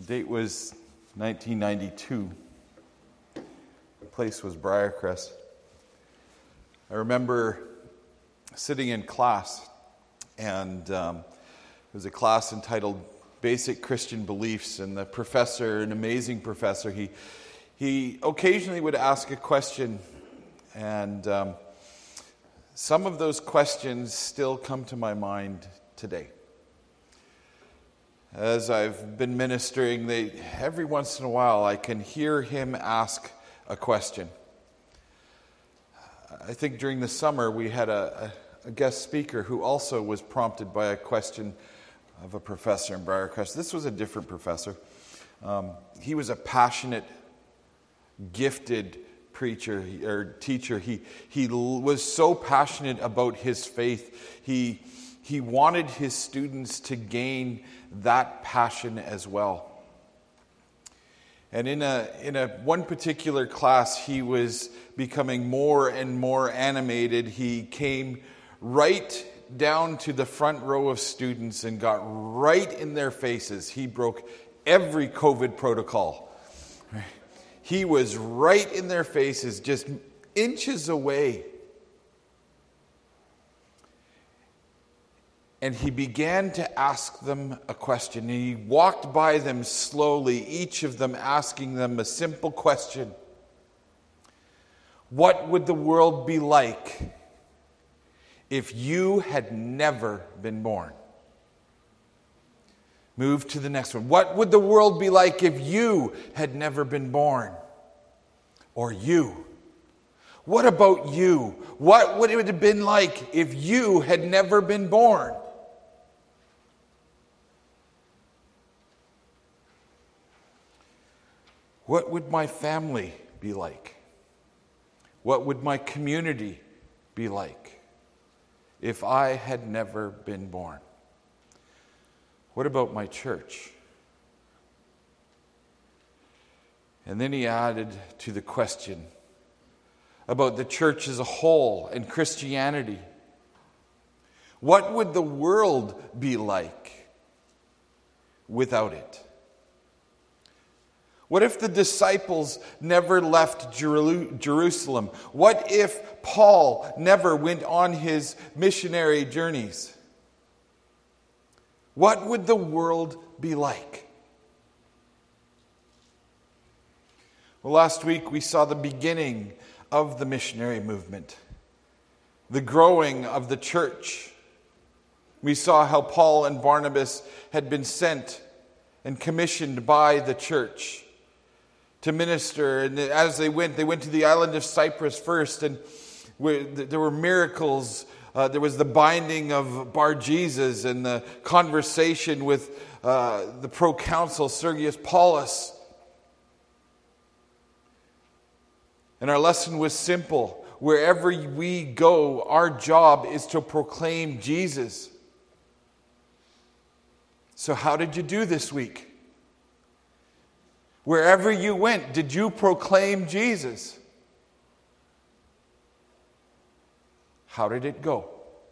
date was 1992. The place was Briarcrest. I remember sitting in class, and it was a class entitled Basic Christian Beliefs, and the professor, an amazing professor, he occasionally would ask a question, and some of those questions still come to my mind today. As I've been ministering, every once in a while I can hear him ask a question. I think during the summer we had a guest speaker who also was prompted by a question of a professor in Briarcrest. This was a different professor. He was a passionate, gifted preacher or teacher. He was so passionate about his faith. He wanted his students to gain that passion as well. And in a one particular class, he was becoming more and more animated. He came right down to the front row of students and got right in their faces. He broke every COVID protocol. He was right in their faces, just inches away. And he began to ask them a question. He walked by them slowly, each of them asking them a simple question. What would the world be like if you had never been born? Move to the next one. What would the world be like if you had never been born? Or you? What about you? What would it have been like if you had never been born? What would my family be like? What would my community be like if I had never been born? What about my church? And then he added to the question about the church as a whole and Christianity. What would the world be like without it? What if the disciples never left Jerusalem? What if Paul never went on his missionary journeys? What would the world be like? Well, last week we saw the beginning of the missionary movement, the growing of the church. We saw how Paul and Barnabas had been sent and commissioned by the church to minister, and as they went to the island of Cyprus first, and there were miracles. There was the binding of Bar-Jesus and the conversation with the proconsul Sergius Paulus. And our lesson was simple. Wherever we go, our job is to proclaim Jesus. So how did you do this week? Wherever you went, did you proclaim Jesus? How did it go?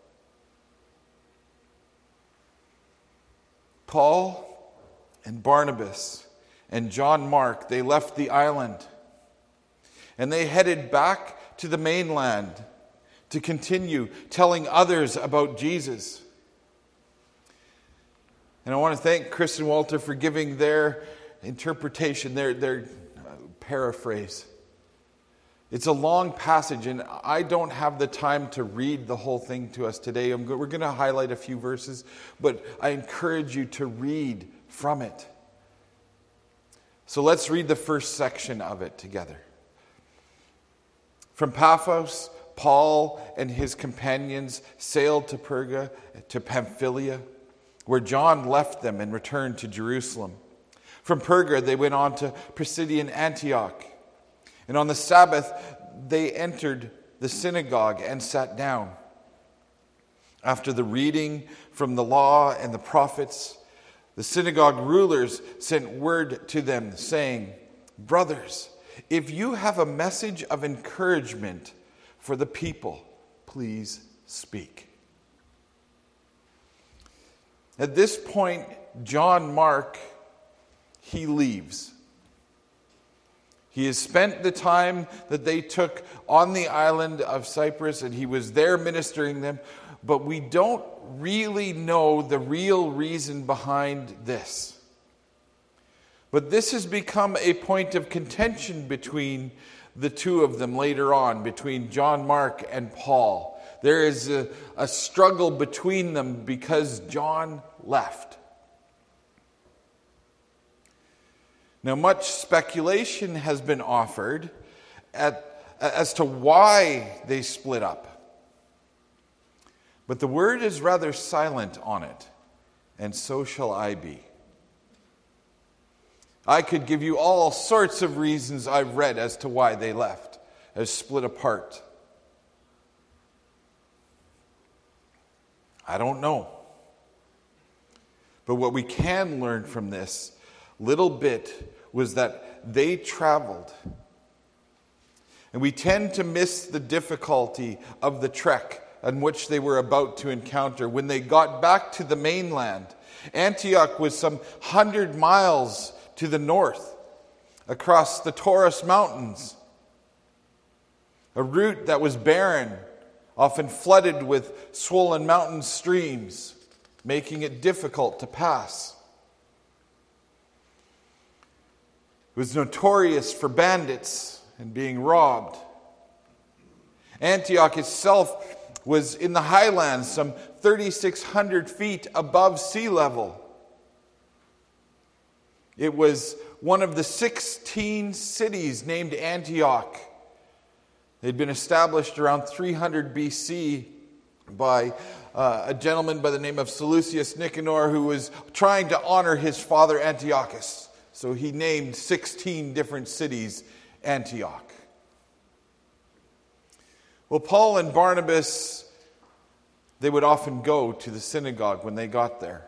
Paul and Barnabas and John Mark, they left the island and they headed back to the mainland to continue telling others about Jesus. And I want to thank Chris and Walter for giving their interpretation, their paraphrase. It's a long passage, and I don't have the time to read the whole thing to us today. We're going to highlight a few verses, but I encourage you to read from it. So let's read the first section of it together. From Paphos, Paul and his companions sailed to Perga, to Pamphylia, where John left them and returned to Jerusalem. From Perga, they went on to Pisidian Antioch. And on the Sabbath, they entered the synagogue and sat down. After the reading from the law and the prophets, the synagogue rulers sent word to them, saying, "Brothers, if you have a message of encouragement for the people, please speak." At this point, John Mark, he leaves. He has spent the time that they took on the island of Cyprus, and he was there ministering them, but we don't really know the real reason behind this. But this has become a point of contention between the two of them later on, between John Mark and Paul. There is a struggle between them because John left. Now, much speculation has been offered as to why they split up. But the word is rather silent on it, and so shall I be. I could give you all sorts of reasons I've read as to why they left, as split apart. I don't know. But what we can learn from this little bit was that they traveled. And we tend to miss the difficulty of the trek on which they were about to encounter. When they got back to the mainland, Antioch was some 100 miles to the north, across the Taurus Mountains. A route that was barren, often flooded with swollen mountain streams, making it difficult to pass. It was notorious for bandits and being robbed. Antioch itself was in the highlands, some 3,600 feet above sea level. It was one of the 16 cities named Antioch. They'd been established around 300 BC by a gentleman by the name of Seleucus Nicanor, who was trying to honor his father Antiochus. So he named 16 different cities Antioch. Well, Paul and Barnabas, they would often go to the synagogue when they got there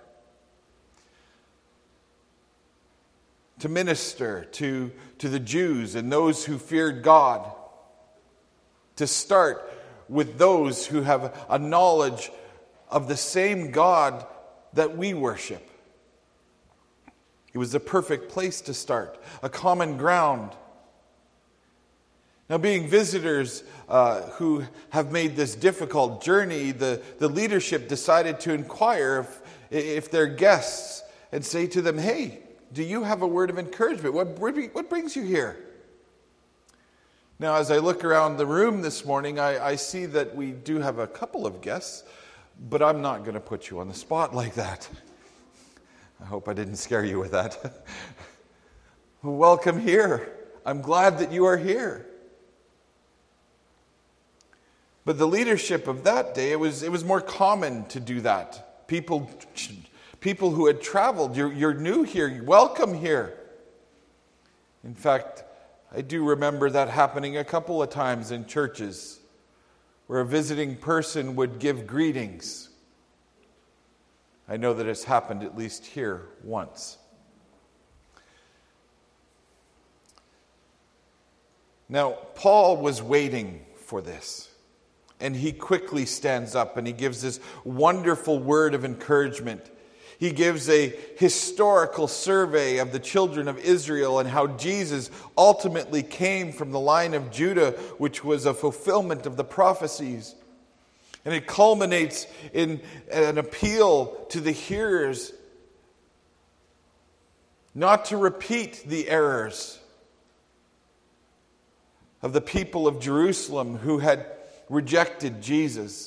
to minister to the Jews and those who feared God, to start with those who have a knowledge of the same God that we worship. It was the perfect place to start, a common ground. Now, being visitors who have made this difficult journey, the leadership decided to inquire if they're guests and say to them, "Hey, do you have a word of encouragement? What brings you here?" Now, as I look around the room this morning, I see that we do have a couple of guests, but I'm not going to put you on the spot like that. I hope I didn't scare you with that. Welcome here. I'm glad that you are here. But the leadership of that day, it was more common to do that. People who had traveled, you're new here, welcome here. In fact, I do remember that happening a couple of times in churches where a visiting person would give greetings. I know that it's happened at least here once. Now, Paul was waiting for this. And he quickly stands up and he gives this wonderful word of encouragement. He gives a historical survey of the children of Israel and how Jesus ultimately came from the line of Judah, which was a fulfillment of the prophecies. And it culminates in an appeal to the hearers not to repeat the errors of the people of Jerusalem who had rejected Jesus.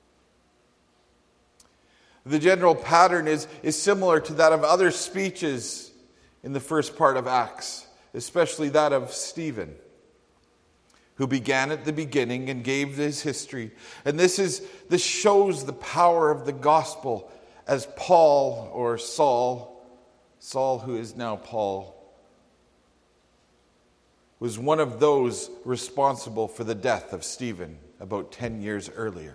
The general pattern is similar to that of other speeches in the first part of Acts, especially that of Stephen, who began at the beginning and gave his history. And this shows the power of the gospel as Paul, or Saul, who is now Paul, was one of those responsible for the death of Stephen about 10 years earlier.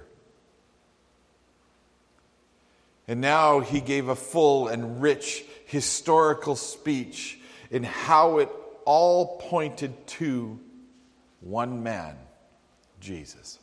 And now he gave a full and rich historical speech in how it all pointed to one man, Jesus.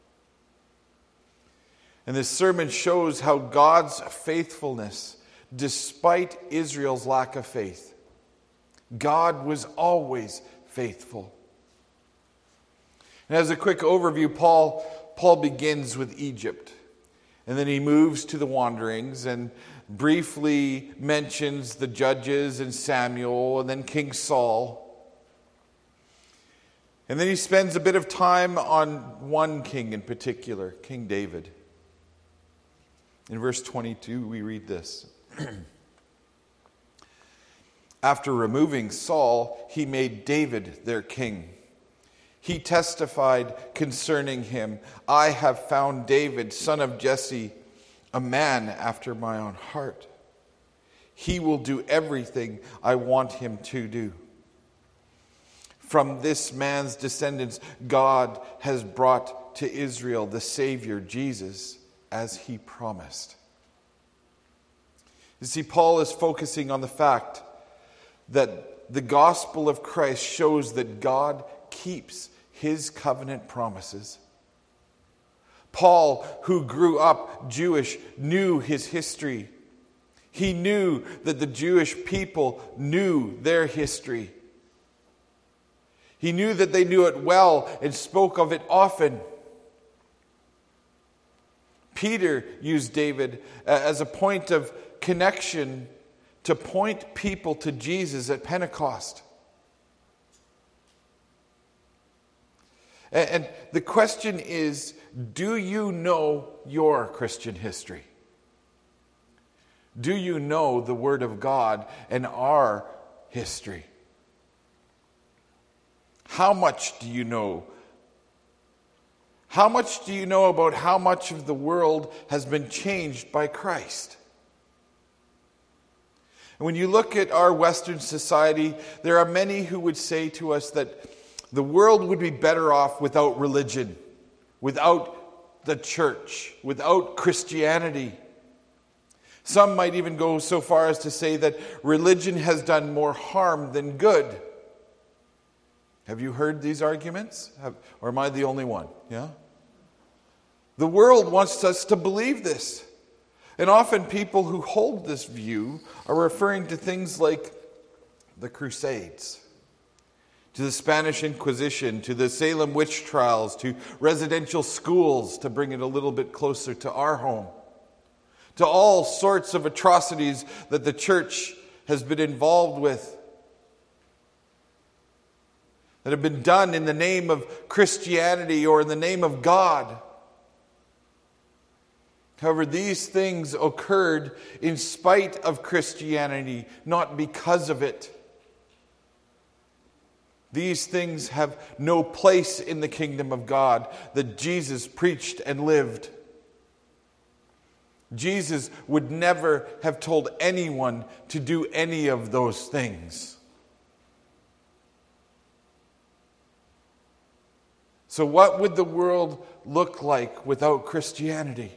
And this sermon shows how God's faithfulness, despite Israel's lack of faith, God was always faithful. And as a quick overview, Paul begins with Egypt. And then he moves to the wanderings and briefly mentions the judges and Samuel and then King Saul. And then he spends a bit of time on one king in particular, King David. In verse 22, we read this. After removing Saul, he made David their king. He testified concerning him, I have found David, son of Jesse, a man after my own heart. He will do everything I want him to do. From this man's descendants, God has brought to Israel the Savior, Jesus, as he promised. You see, Paul is focusing on the fact that the gospel of Christ shows that God keeps his covenant promises. Paul, who grew up Jewish, knew his history. He knew that the Jewish people knew their history. He knew that they knew it well and spoke of it often. Peter used David as a point of connection to point people to Jesus at Pentecost. And the question is, do you know your Christian history? Do you know the Word of God and our history? How much do you know? How much do you know about how much of the world has been changed by Christ? And when you look at our Western society, there are many who would say to us that the world would be better off without religion, without the church, without Christianity. Some might even go so far as to say that religion has done more harm than good. Have you heard these arguments? Or am I the only one? Yeah? The world wants us to believe this. And often people who hold this view are referring to things like the Crusades, to the Spanish Inquisition, to the Salem witch trials, to residential schools, to bring it a little bit closer to our home, to all sorts of atrocities that the church has been involved with, that have been done in the name of Christianity or in the name of God. However, these things occurred in spite of Christianity, not because of it. These things have no place in the kingdom of God that Jesus preached and lived. Jesus would never have told anyone to do any of those things. So what would the world look like without Christianity?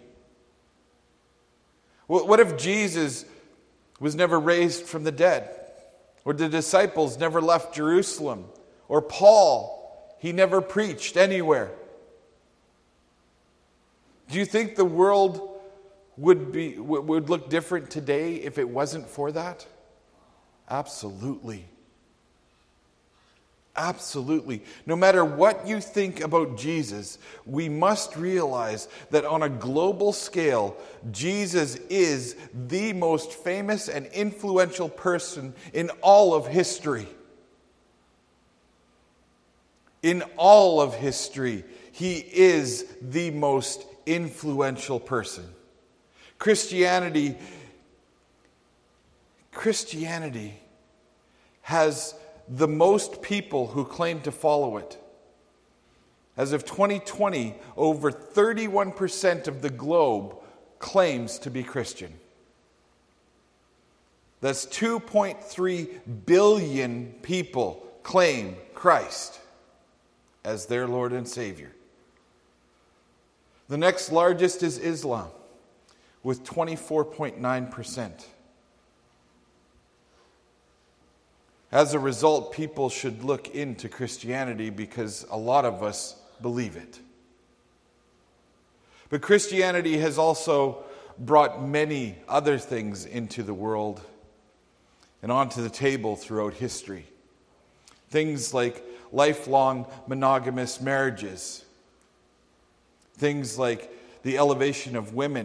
What if Jesus was never raised from the dead? Or the disciples never left Jerusalem? Or Paul, he never preached anywhere? Do you think the world would look different today if it wasn't for that? Absolutely. Absolutely. No matter what you think about Jesus, we must realize that on a global scale, Jesus is the most famous and influential person in all of history. In all of history, he is the most influential person. Christianity has the most people who claim to follow it. As of 2020, over 31% of the globe claims to be Christian. That's 2.3 billion people claim Christ as their Lord and Savior. The next largest is Islam, with 24.9%. As a result, people should look into Christianity because a lot of us believe it. But Christianity has also brought many other things into the world. and onto the table throughout history. Things like lifelong monogamous marriages. Things like the elevation of women.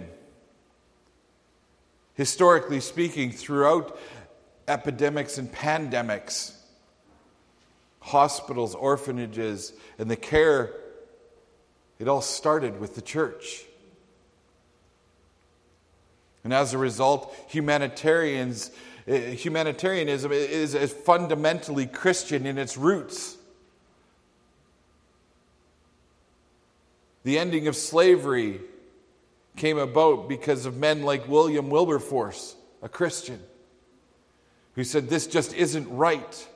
Historically speaking, throughout epidemics and pandemics, hospitals, orphanages, and the care, it all started with the church. And as a result, humanitarianism is fundamentally Christian in its roots. The ending of slavery came about because of men like William Wilberforce, a Christian, who said, this just isn't right.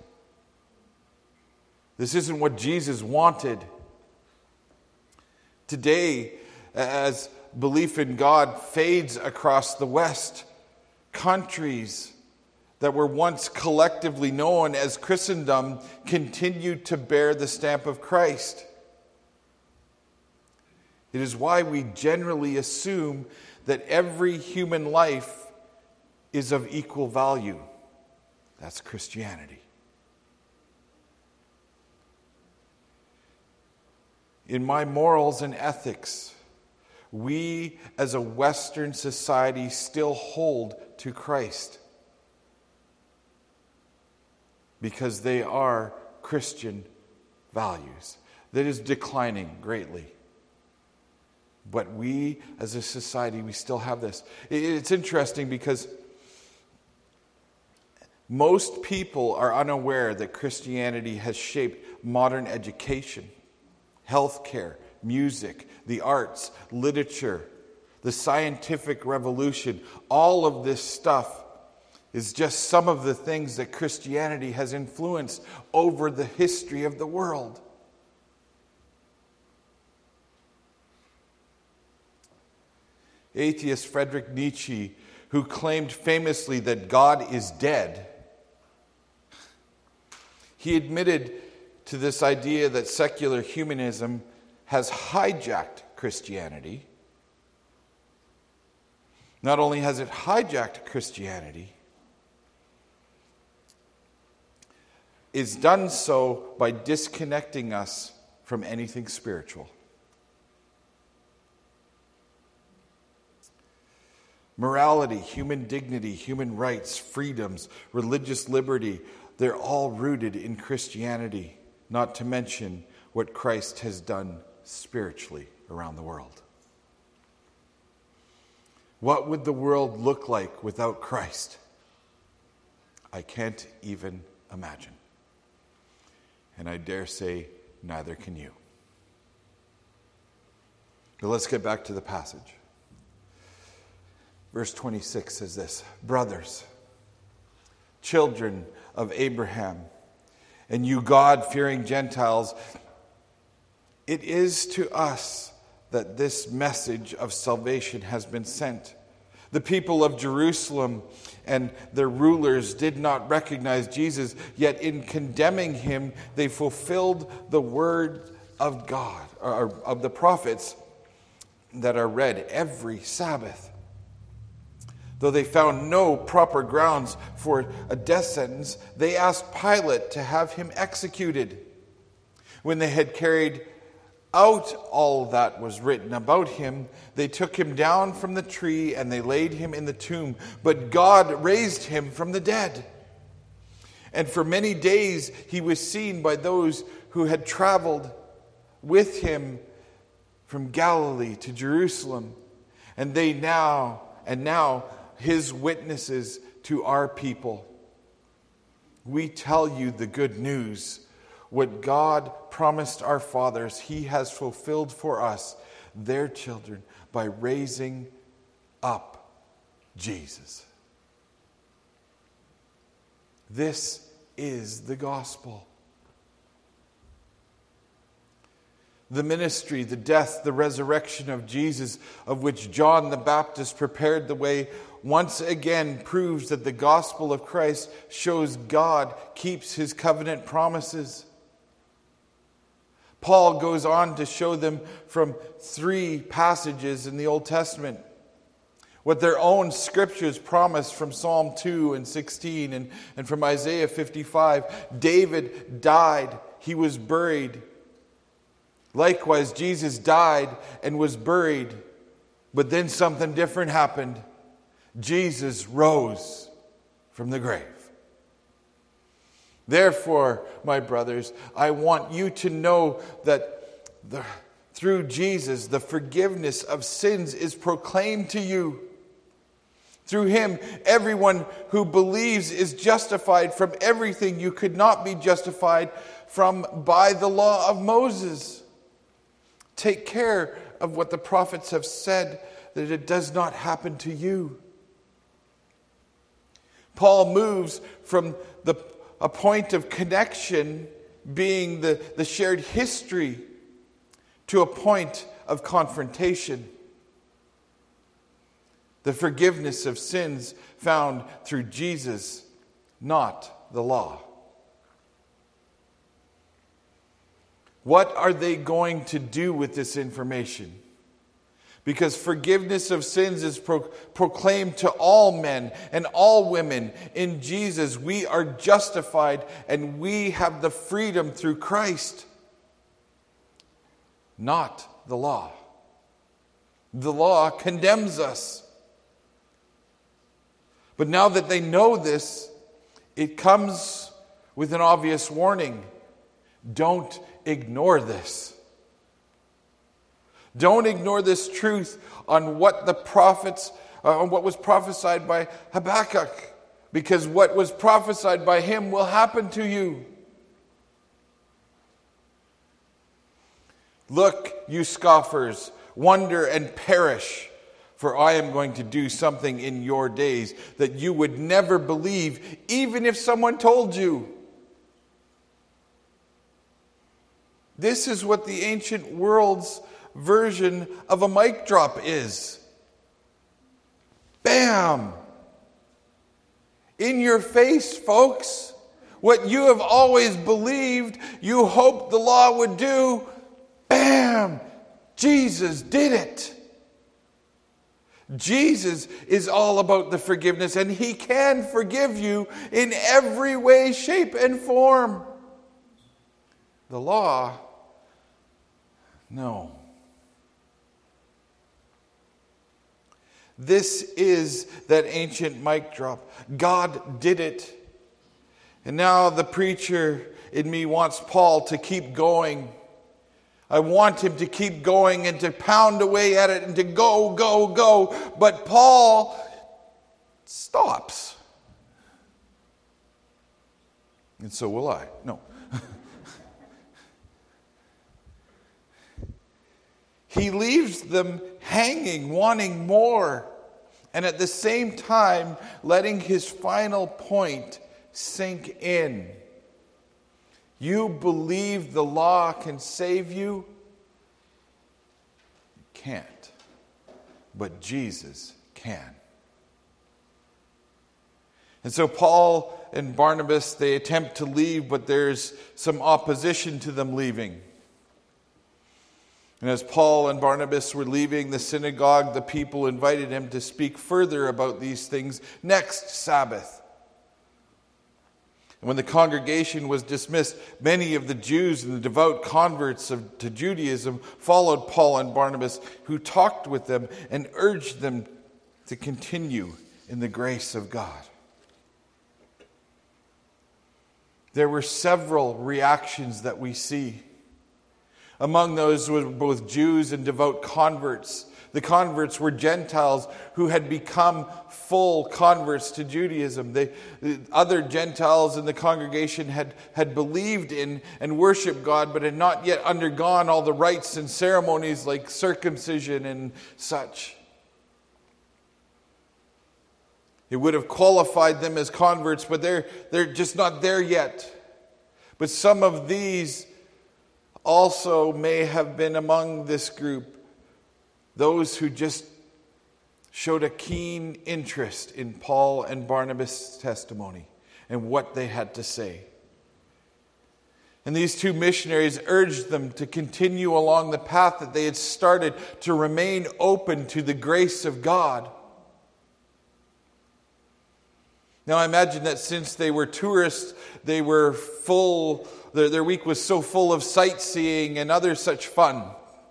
This isn't what Jesus wanted. Today, as belief in God fades across the West, countries that were once collectively known as Christendom continue to bear the stamp of Christ. It is why we generally assume that every human life is of equal value. That's Christianity. In my morals and ethics, we as a Western society still hold to Christ because they are Christian values. That is declining greatly. But we as a society, we still have this. It's interesting because most people are unaware that Christianity has shaped modern education, healthcare, music, the arts, literature, the scientific revolution. All of this stuff is just some of the things that Christianity has influenced over the history of the world. Atheist Friedrich Nietzsche, who claimed famously that God is dead, he admitted to this idea that secular humanism has hijacked Christianity. Not only has it hijacked Christianity, it's done so by disconnecting us from anything spiritual. Morality, human dignity, human rights, freedoms, religious liberty, they're all rooted in Christianity, not to mention what Christ has done spiritually around the world. What would the world look like without Christ? I can't even imagine. And I dare say, neither can you. But let's get back to the passage. Verse 26 says this: brothers, children of Abraham, and you God-fearing Gentiles, it is to us that this message of salvation has been sent. The people of Jerusalem and their rulers did not recognize Jesus, yet in condemning him, they fulfilled the word of God, or of the prophets that are read every Sabbath. Though they found no proper grounds for a death sentence, they asked Pilate to have him executed. When they had carried out all that was written about him, they took him down from the tree and they laid him in the tomb. But God raised him from the dead. And for many days he was seen by those who had traveled with him from Galilee to Jerusalem. And now his witnesses to our people. We tell you the good news. What God promised our fathers, he has fulfilled for us, their children, by raising up Jesus. This is the gospel. The ministry, the death, the resurrection of Jesus, of which John the Baptist prepared the way, once again proves that the gospel of Christ shows God keeps his covenant promises. Paul goes on to show them from 3 passages in the Old Testament. What their own scriptures promised from Psalm 2 and 16 and from Isaiah 55. David died, he was buried. Likewise, Jesus died and was buried. But then something different happened. Jesus rose from the grave. Therefore, my brothers, I want you to know that through Jesus, the forgiveness of sins is proclaimed to you. Through him, everyone who believes is justified from everything you could not be justified from by the law of Moses. Take care of what the prophets have said, that it does not happen to you. Paul moves from a point of connection being the shared history to a point of confrontation. The forgiveness of sins found through Jesus, not the law. What are they going to do with this information? Because forgiveness of sins is proclaimed to all men and all women. In Jesus, we are justified and we have the freedom through Christ, not the law. The law condemns us. But now that they know this, it comes with an obvious warning. Don't ignore this. Don't ignore this truth on what the prophets, on what was prophesied by Habakkuk, because what was prophesied by him will happen to you. Look, you scoffers, wonder and perish, for I am going to do something in your days that you would never believe, even if someone told you. This is what the ancient world's version of a mic drop is. Bam! In your face, folks. What you have always believed, you hoped the law would do. Bam! Jesus did it. Jesus is all about the forgiveness, and he can forgive you in every way, shape, and form. The law, no. This is that ancient mic drop. God did it. And now the preacher in me wants Paul to keep going. I want him to keep going and to pound away at it and to go, go, go. But Paul stops. And so will I. No. He leaves them hanging, wanting more, and at the same time letting his final point sink in. You believe the law can save you? You can't. But Jesus can. And so Paul and Barnabas, they attempt to leave, but there's some opposition to them leaving. And as Paul and Barnabas were leaving the synagogue, the people invited him to speak further about these things next Sabbath. And when the congregation was dismissed, many of the Jews and the devout converts to Judaism followed Paul and Barnabas, who talked with them and urged them to continue in the grace of God. There were several reactions that we see. Among those were both Jews and devout converts. The converts were Gentiles who had become full converts to Judaism. The other Gentiles in the congregation had believed in and worshipped God, but had not yet undergone all the rites and ceremonies like circumcision and such. It would have qualified them as converts, but they're just not there yet. But some of these also may have been among this group, those who just showed a keen interest in Paul and Barnabas' testimony and what they had to say. And these two missionaries urged them to continue along the path that they had started, to remain open to the grace of God. Now I imagine that since they were tourists, they were full, their week was so full of sightseeing and other such fun.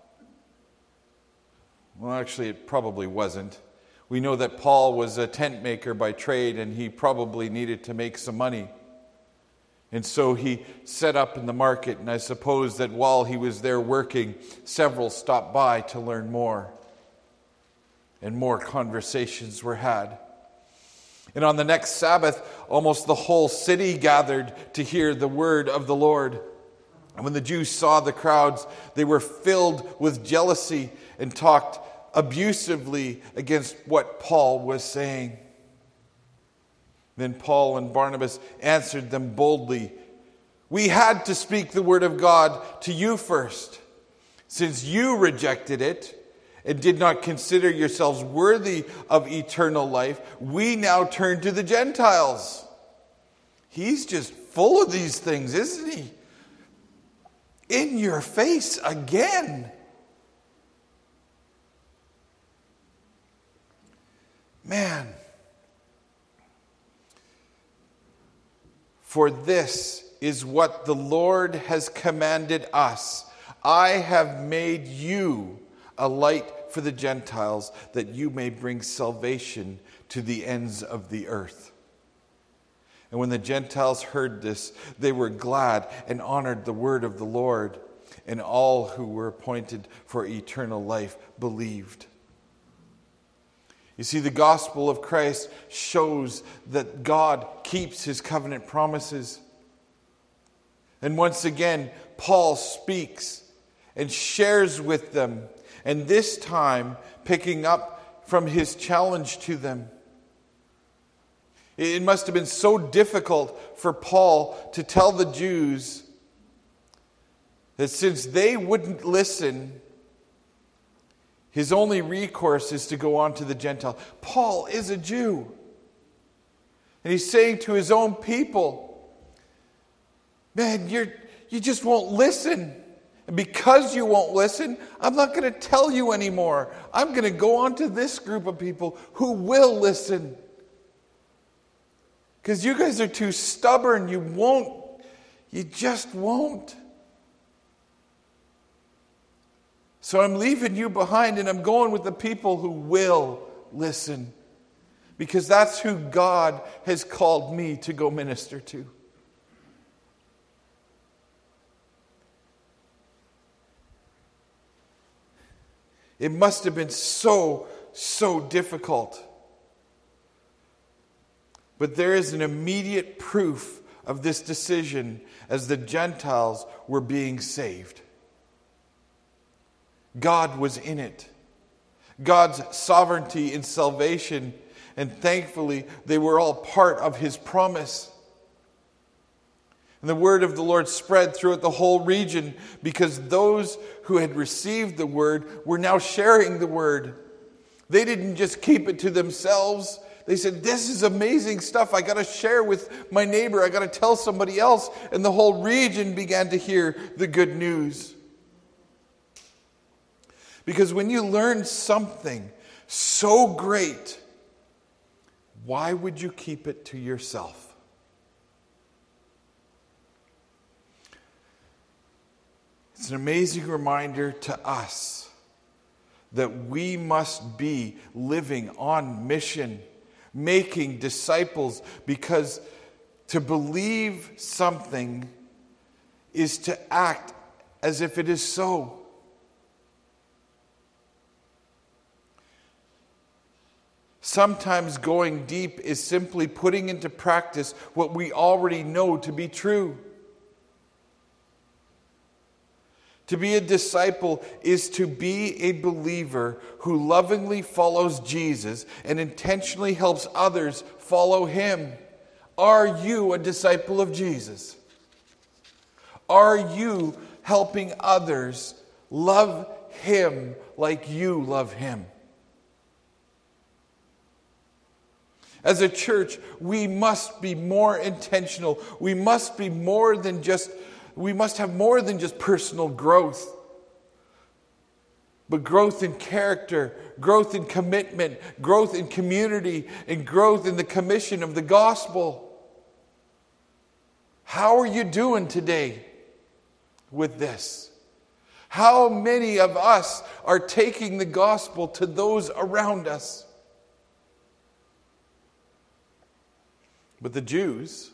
Well, actually, it probably wasn't. We know that Paul was a tent maker by trade, and he probably needed to make some money. And so he set up in the market, and I suppose that while he was there working, several stopped by to learn more. And more conversations were had. And on the next Sabbath, almost the whole city gathered to hear the word of the Lord. And when the Jews saw the crowds, they were filled with jealousy and talked abusively against what Paul was saying. Then Paul and Barnabas answered them boldly, "We had to speak the word of God to you first. Since you rejected it and did not consider yourselves worthy of eternal life, we now turn to the Gentiles." He's just full of these things, isn't he? In your face again. Man. For this is what the Lord has commanded us. I have made you a light for the Gentiles, that you may bring salvation to the ends of the earth. And when the Gentiles heard this, they were glad and honored the word of the Lord, and all who were appointed for eternal life believed. You see, the gospel of Christ shows that God keeps his covenant promises. And once again, Paul speaks and shares with them, and this time picking up from his challenge to them. It must have been so difficult for Paul to tell the Jews that since they wouldn't listen, his only recourse is to go on to the Gentile. Paul is a Jew. And he's saying to his own people, man, you just won't listen. And because you won't listen, I'm not going to tell you anymore. I'm going to go on to this group of people who will listen. Because you guys are too stubborn. You just won't. So I'm leaving you behind and I'm going with the people who will listen. Because that's who God has called me to go minister to. It must have been so difficult. But there is an immediate proof of this decision as the Gentiles were being saved. God was in it. God's sovereignty in salvation, and thankfully they were all part of his promise. And the word of the Lord spread throughout the whole region because those who had received the word were now sharing the word. They didn't just keep it to themselves. They said, this is amazing stuff. I got to share with my neighbor. I got to tell somebody else. And the whole region began to hear the good news. Because when you learn something so great, why would you keep it to yourself? It's an amazing reminder to us that we must be living on mission, making disciples, because to believe something is to act as if it is so. Sometimes going deep is simply putting into practice what we already know to be true. To be a disciple is to be a believer who lovingly follows Jesus and intentionally helps others follow him. Are you a disciple of Jesus? Are you helping others love him like you love him? As a church, we must be more intentional. We must have more than just personal growth. but growth in character, growth in commitment, growth in community, and growth in the commission of the gospel. How are you doing today with this? How many of us are taking the gospel to those around us? But the Jews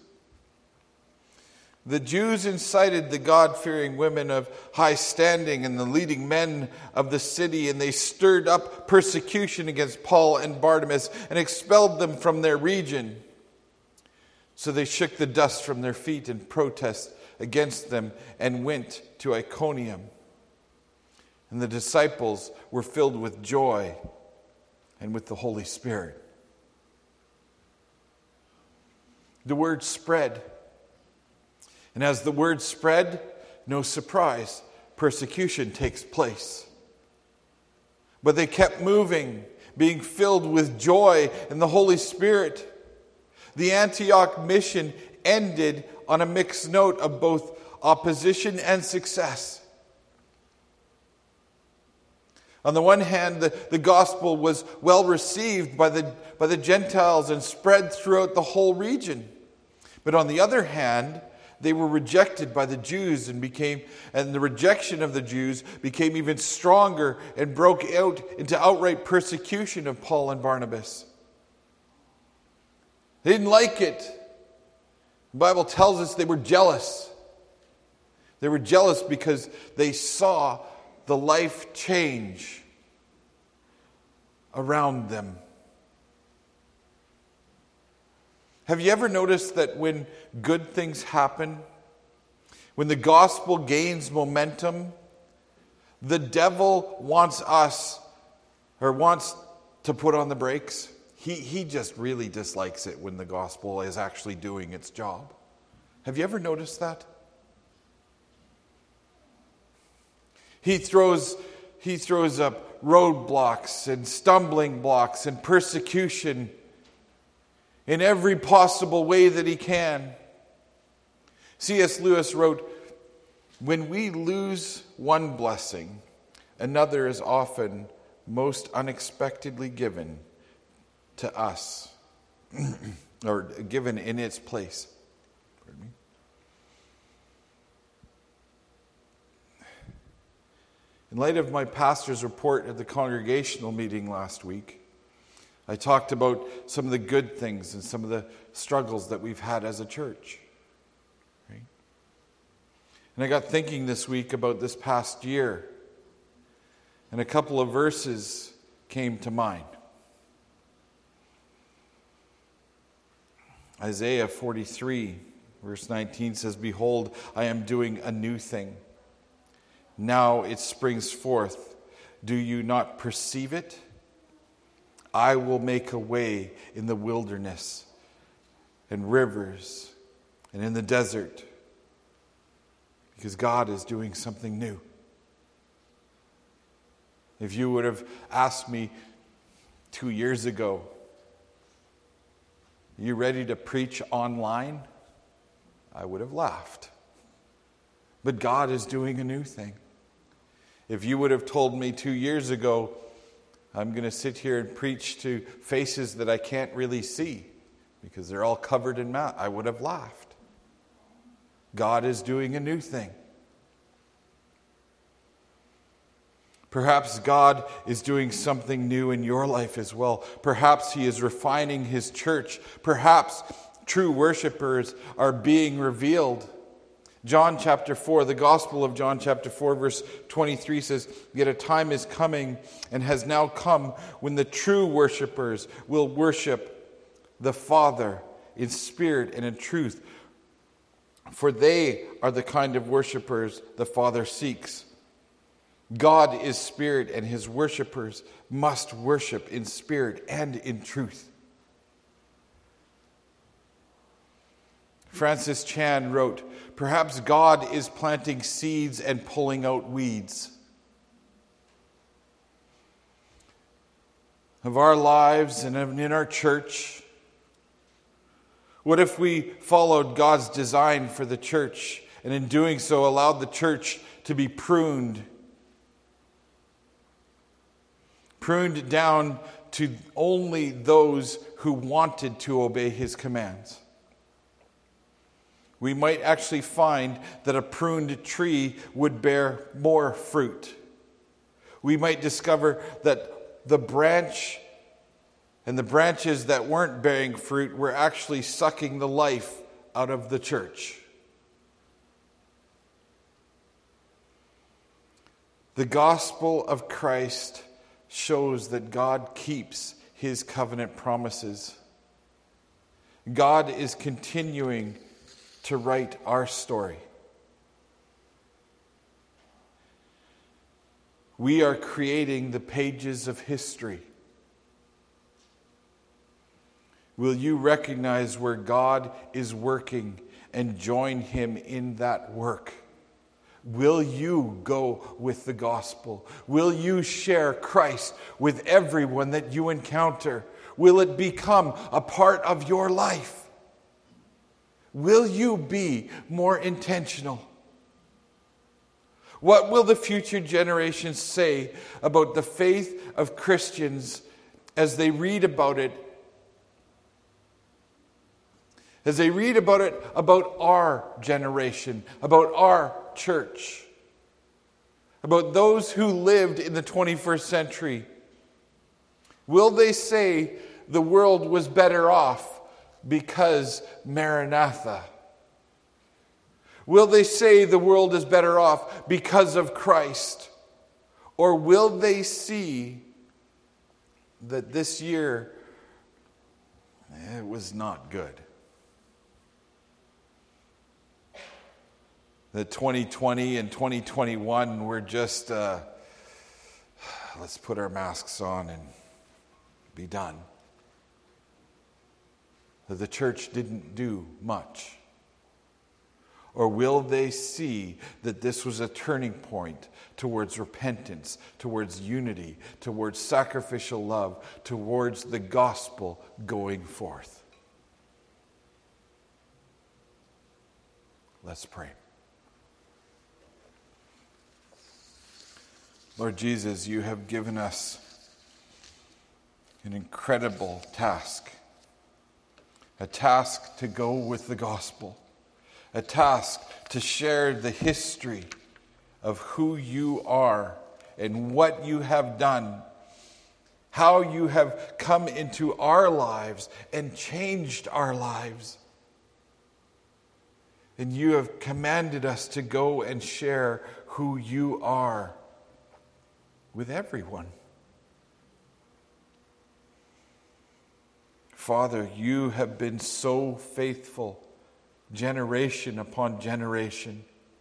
incited the God-fearing women of high standing and the leading men of the city, and they stirred up persecution against Paul and Barnabas and expelled them from their region. So they shook the dust from their feet in protest against them and went to Iconium. And the disciples were filled with joy and with the Holy Spirit. The word spread. And as the word spread, no surprise, persecution takes place. But they kept moving, being filled with joy in the Holy Spirit. The Antioch mission ended on a mixed note of both opposition and success. On the one hand, the gospel was well received by the Gentiles and spread throughout the whole region. But on the other hand, they were rejected by the Jews and the rejection of the Jews became even stronger and broke out into outright persecution of Paul and Barnabas. They didn't like it. The Bible tells us they were jealous. They were jealous because they saw the life change around them. Have you ever noticed that when good things happen, when the gospel gains momentum, the devil wants to put on the brakes? He just really dislikes it when the gospel is actually doing its job. Have you ever noticed that? He throws up roadblocks and stumbling blocks and persecution in every possible way that he can. C.S. Lewis wrote, "When we lose one blessing, another is often most unexpectedly given to us, or given in its place." Pardon me. In light of my pastor's report at the congregational meeting last week, I talked about some of the good things and some of the struggles that we've had as a church. Right? And I got thinking this week about this past year, and a couple of verses came to mind. Isaiah 43, verse 19 says, "Behold, I am doing a new thing. Now it springs forth. Do you not perceive it? I will make a way in the wilderness and rivers and in the desert." Because God is doing something new. If you would have asked me 2 years ago, "Are you ready to preach online?" I would have laughed. But God is doing a new thing. If you would have told me 2 years ago, "I'm going to sit here and preach to faces that I can't really see because they're all covered in mat," I would have laughed. God is doing a new thing. Perhaps God is doing something new in your life as well. Perhaps He is refining His church. Perhaps true worshipers are being revealed. John chapter 4, the Gospel of John chapter 4, verse 23 says, "Yet a time is coming and has now come when the true worshipers will worship the Father in spirit and in truth. For they are the kind of worshipers the Father seeks. God is spirit, and His worshipers must worship in spirit and in truth." Francis Chan wrote, "Perhaps God is planting seeds and pulling out weeds of our lives and in our church. What if we followed God's design for the church and in doing so allowed the church to be pruned pruned down to only those who wanted to obey his commands. We might actually find that a pruned tree would bear more fruit. We might discover that the branch and the branches that weren't bearing fruit were actually sucking the life out of the church. The gospel of Christ shows that God keeps his covenant promises. God is continuing to write our story. We are creating the pages of history. Will you recognize where God is working and join him in that work? Will you go with the gospel? Will you share Christ with everyone that you encounter? Will it become a part of your life? Will you be more intentional? What will the future generations say about the faith of Christians as they read about it? As they read about it, about our generation, about our church, about those who lived in the 21st century, will they say the world was better off because Maranatha? Will they say the world is better off because of Christ? Or will they see that this year, it was not good? That 2020 and 2021 were just, let's put our masks on and be done. That the church didn't do much. Or will they see that this was a turning point towards repentance, towards unity, towards sacrificial love, towards the gospel going forth? Let's pray. Lord Jesus, you have given us an incredible task. A task to go with the gospel. A task to share the history of who you are and what you have done. How you have come into our lives and changed our lives. And you have commanded us to go and share who you are with everyone. Father, you have been so faithful, generation upon generation.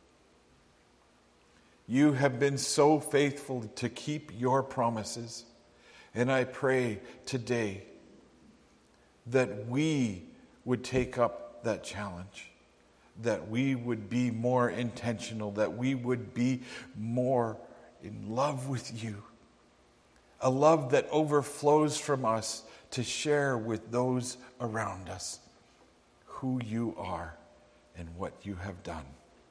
You have been so faithful to keep your promises. And I pray today that we would take up that challenge, that we would be more intentional, that we would be more in love with you, a love that overflows from us to share with those around us who you are and what you have done.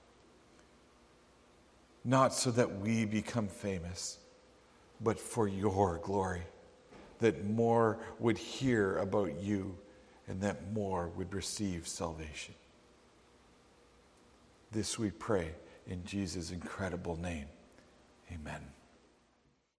Not so that we become famous, but for your glory, that more would hear about you and that more would receive salvation. This we pray in Jesus' incredible name. Amen.